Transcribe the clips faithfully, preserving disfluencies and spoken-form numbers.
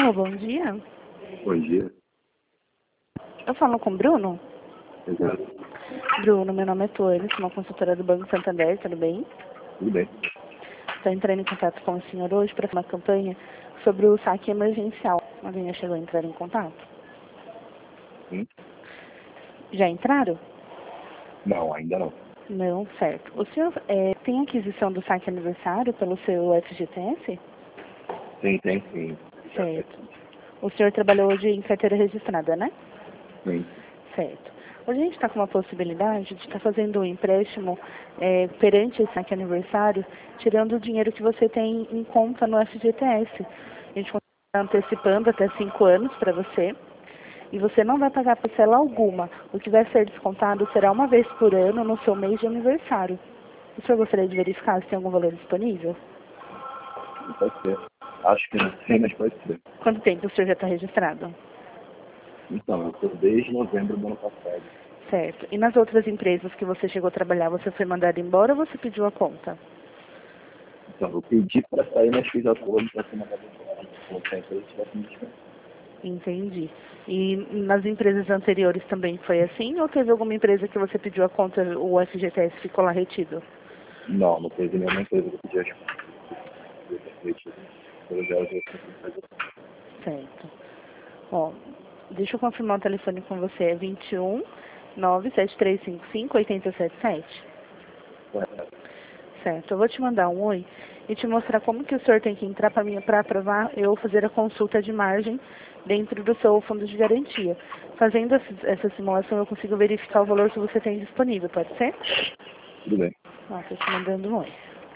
Alô, bom dia. Bom dia. Eu falo com o Bruno? Exato. Bruno, meu nome é Tônia, sou uma consultora do Banco Santander, tudo bem? Tudo bem. Estou entrando em contato com o senhor hoje para uma campanha sobre o saque emergencial. Alguém já chegou a entrar em contato? Sim? Já entraram? Não, ainda não. Não, certo. O senhor é, tem aquisição do saque aniversário pelo seu F G T S? Sim, tem sim. Certo. O senhor trabalhou hoje em carteira registrada, né? Sim. Certo. Hoje a gente está com uma possibilidade de estar fazendo um empréstimo é, perante esse saque aniversário, tirando o dinheiro que você tem em conta no F G T S. A gente está antecipando até cinco anos para você e você não vai pagar parcela alguma. O que vai ser descontado será uma vez por ano no seu mês de aniversário. O senhor gostaria de verificar se tem algum valor disponível? Pode ser. Acho que não sei, mas pode ser. Quanto tempo o senhor já está registrado? Então, eu estou desde novembro do ano passado. Certo. E nas outras empresas que você chegou a trabalhar, você foi mandado embora ou você pediu a conta? Então, eu pedi para sair, mas fiz acordo para ser mandado embora. Como se a empresa tivesse me descontado. Entendi. E nas empresas anteriores também foi assim? Ou teve alguma empresa que você pediu a conta, o F G T S ficou lá retido? Não, não teve nenhuma empresa que eu pedi as contas. Eu refleti, todas elas eu consegui fazer. Certo. Ó, deixa eu confirmar o telefone com você. É vinte e um, nove sete três cinco cinco, oito zero sete sete? Correto. Certo. Eu vou te mandar um oi e te mostrar como que o senhor tem que entrar para mim para aprovar eu fazer a consulta de margem dentro do seu fundo de garantia. Fazendo essa essa simulação, eu consigo verificar o valor que você tem disponível, pode ser? Tudo bem. Ó, tô te mandando um oi.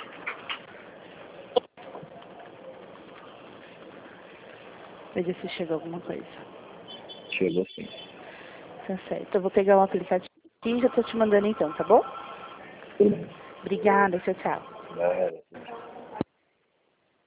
Veja se chegou alguma coisa. Chegou sim. Tá certo. Eu vou pegar o aplicativo e já tô te mandando então, tá bom? Tudo bem. Obrigada, tchau, tchau. É,